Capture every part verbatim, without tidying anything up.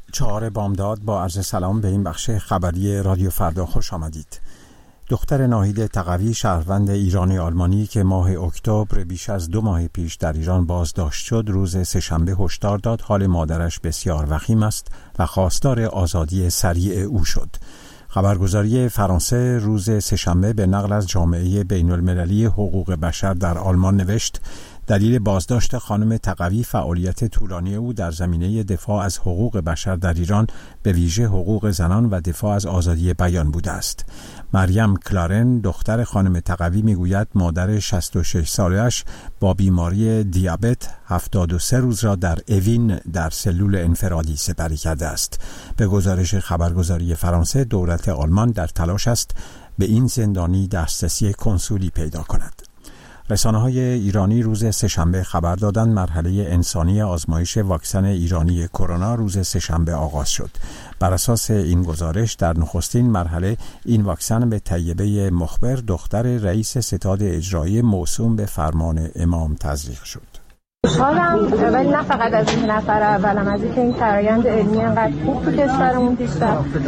چهار بامداد با عرض سلام به این بخش خبری رادیو فردا خوش آمدید. دختر ناهید تقوی شهروند ایرانی آلمانی که ماه اکتبر بیش از دو ماه پیش در ایران بازداشت شد روز سه‌شنبه هشدار داد حال مادرش بسیار وخیم است و خواستار آزادی سریع او شد. خبرگزاری فرانسه روز سه‌شنبه به نقل از جامعه بین المللی حقوق بشر در آلمان نوشت دلیل بازداشت خانم تقوی فعالیت طولانی او در زمینه دفاع از حقوق بشر در ایران به ویژه حقوق زنان و دفاع از آزادی بیان بوده است. مریم کلارن دختر خانم تقوی میگوید مادر شصت و شش سالش با بیماری دیابت هفتاد و سه روز را در اوین در سلول انفرادی سپری کرده است. به گزارش خبرگزاری فرانسه دولت آلمان در تلاش است به این زندانی دسترسی کنسولی پیدا کند. رسانه‌های ایرانی روز سه‌شنبه خبر دادند مرحله انسانی آزمایش واکسن ایرانی کرونا روز سه‌شنبه آغاز شد. بر اساس این گزارش در نخستین مرحله این واکسن به طیبه مخبر دختر رئیس ستاد اجرایی موسوم به فرمان امام تزریق شد. خوشحالم ولی نه فقط از این نفر اولم، از اینکه این فرآیند علمی انقدر خوب تو کشورمون پیش رفت.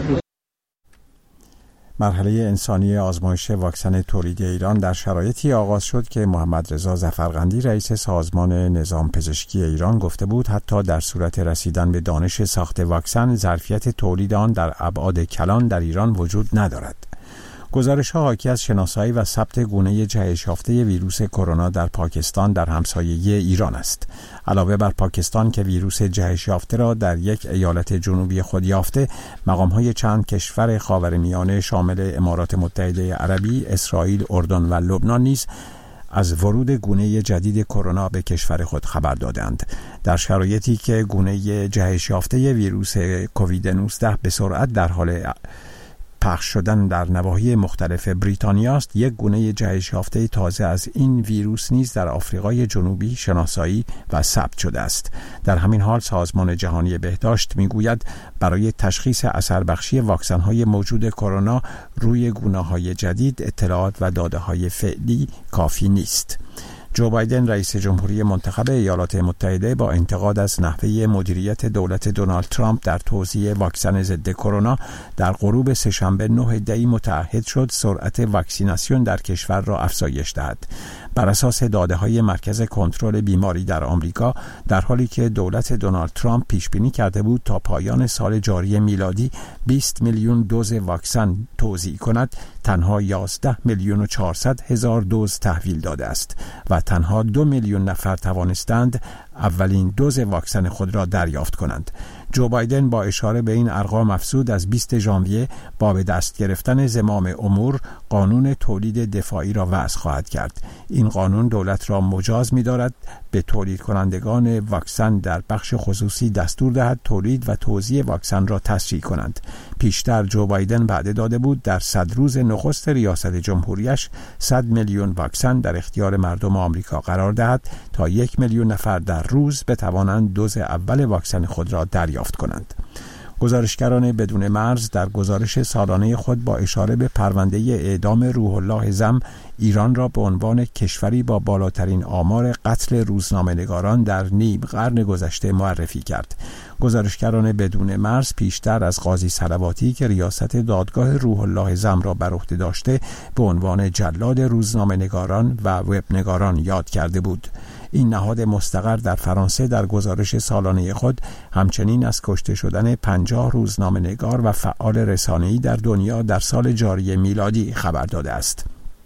مرحله انسانی آزمایش واکسن تولید ایران در شرایطی آغاز شد که محمد رضا ظفرقندی رئیس سازمان نظام پزشکی ایران گفته بود حتی در صورت رسیدن به دانش ساخت واکسن ظرفیت تولید آن در ابعاد کلان در ایران وجود ندارد. گزارش‌ها حاکی از شناسایی و ثبت گونه جهش یافته ویروس کرونا در پاکستان در همسایگی ایران است. علاوه بر پاکستان که ویروس جهش یافته را در یک ایالت جنوبی خود یافته، مقام‌های چند کشور خاورمیانه شامل امارات متحده عربی، اسرائیل، اردن و لبنان نیز از ورود گونه جدید کرونا به کشور خود خبر دادند. در شرایطی که گونه جهش یافته ویروس کووید نوزده به سرعت در حال پخش شدن در نواحی مختلف بریتانیا است، یک گونه جهش یافته تازه از این ویروس نیز در آفریقای جنوبی شناسایی و ثبت شده است. در همین حال سازمان جهانی بهداشت میگوید برای تشخیص اثر بخشی واکسن های موجود کرونا روی گونه های جدید اطلاعات و داده های فعلی کافی نیست. جو بایدن رئیس جمهوری منتخب ایالات متحده با انتقاد از نحوه مدیریت دولت دونالد ترامپ در توزیع واکسن ضد کرونا در غروب سه‌شنبه نه دی متعهد شد سرعت واکسیناسیون در کشور را افزایش دهد. بر اساس داده‌های مرکز کنترل بیماری در آمریکا، در حالی که دولت دونالد ترامپ پیش بینی کرده بود تا پایان سال جاری میلادی بیست میلیون دوز واکسن توزیع کند، تنها یازده میلیون و چهارصد هزار دوز تحویل داده است و تنها دو میلیون نفر توانستند اولین دوز واکسن خود را دریافت کنند. جو بایدن با اشاره به این ارقام افزود از بیست ژانویه با به دست گرفتن زمام امور قانون تولید دفاعی را وضع خواهد کرد. این قانون دولت را مجاز می‌دارد به تولید کنندگان واکسن در بخش خصوصی دستور دهد تولید و توزیع واکسن را تسریع کنند. پیشتر جو بایدن وعده داده بود در صد روز نخست ریاست جمهوریش صد میلیون واکسن در اختیار مردم آمریکا قرار دهد تا یک میلیون نفر در روز بتوانند دوز اول واکسن خود را دریافت کنند. گزارشگران بدون مرز در گزارش سالانه خود با اشاره به پرونده اعدام روح الله زم ایران را به عنوان کشوری با بالاترین آمار قتل روزنامه‌نگاران در نیم قرن گذشته معرفی کرد. گزارشگران بدون مرز پیشتر از قاضی صلواتی که ریاست دادگاه روح الله زم را بر عهده داشته به عنوان جلاد روزنامه‌نگاران و وبنگاران یاد کرده بود. این نهاد مستقر در فرانسه در گزارش سالانه خود همچنین از کشته شدن پنجاه روزنامه‌نگار و فعال رسانه‌ای در دنیا در سال جاری میلادی خبر داده است.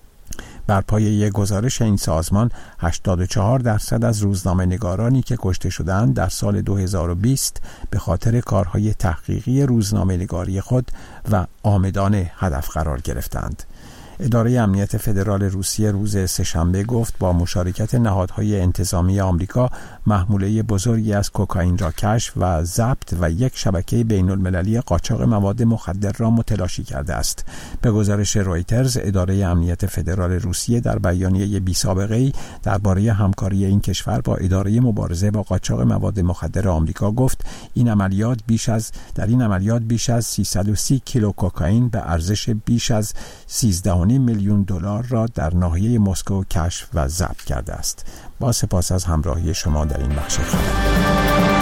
بر پایه یک گزارش این سازمان هشتاد و چهار درصد از روزنامه‌نگارانی که کشته شدند در سال دو هزار و بیست به خاطر کارهای تحقیقی روزنامه‌نگاری خود و عامدانه هدف قرار گرفتند. اداره امنیت فدرال روسیه روز سه‌شنبه گفت با مشارکت نهادهای انتظامی آمریکا محموله بزرگی از کوکائین را کشف و ضبط و یک شبکه بین المللی قاچاق مواد مخدر را متلاشی کرده است. به گزارش رویترز اداره امنیت فدرال روسیه در بیانیه بی‌سابقه‌ای درباره همکاری این کشور با اداره مبارزه با قاچاق مواد مخدر آمریکا گفت این عملیات بیش از در این عملیات بیش از سیصد و سی کیلو کوکائین به ارزش بیش از سیزده و نیم میلیون دلار را در ناحیه مسکو کشف و ضبط کرده است. با سپاس از همراهی شما در این بخش خبر.